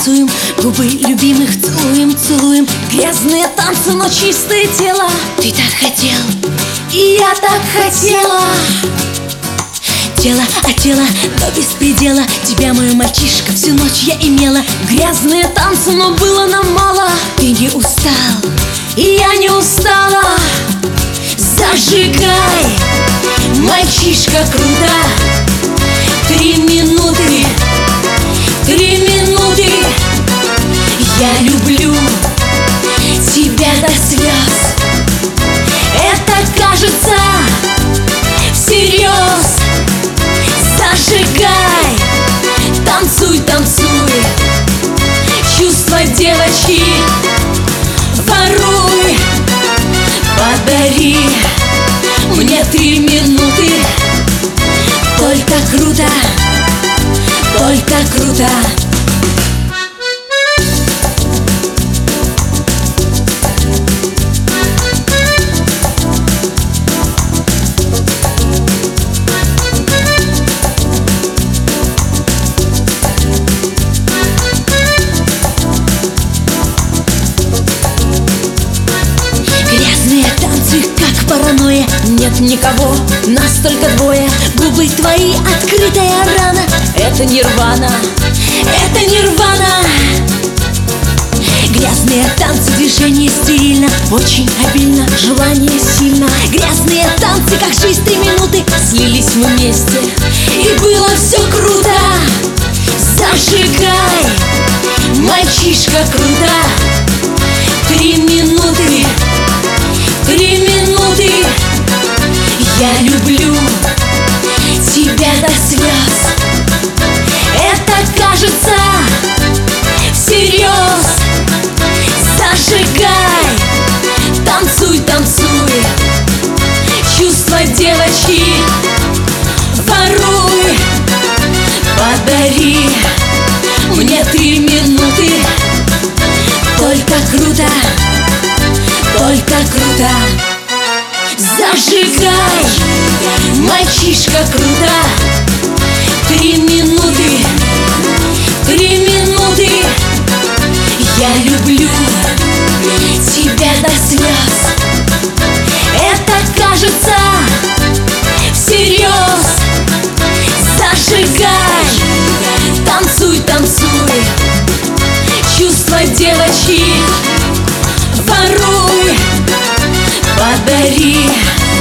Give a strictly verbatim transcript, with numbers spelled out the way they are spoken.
танцуем, губы любимых целуем, целуем. Грязные танцы, но чистое тело. Ты так хотел, и я так хотела. Тело от тела до беспредела. Тебя, мой мальчишка, всю ночь я имела. Грязные танцы, но было нам мало. Ты не устал, и я не устала. Зажигай, мальчишка, круто. Три минуты, три минуты. Я люблю тебя до слез. Это кажется всерьез. Зажигай, танцуй, танцуй. Чувства девочки воруй. Подари мне три минуты. Только круто, только круто. Грязные танцы, как паранойя. Нет никого, нас только двое. Губы твои, открытая рана. Это нирвана, это нирвана. Грязные танцы, движение стерильно, очень обильно, желание сильно. Грязные танцы, как жизнь, три минуты. Слились мы вместе, и было все круто. Зажигай, мальчишка, круто. Три минуты, три минуты. Я люблю тебя до слез. Это кажется всерьез. Зажигай, танцуй, танцуй. Чувства девочки воруй. Подари мне три минуты. Только круто, только круто. Зажигай, мальчишка, круто. Три минуты, три минуты. Я люблю тебя до слез. Это кажется всерьез. Зажигай, танцуй, танцуй. Чувства девочки воруй. Подари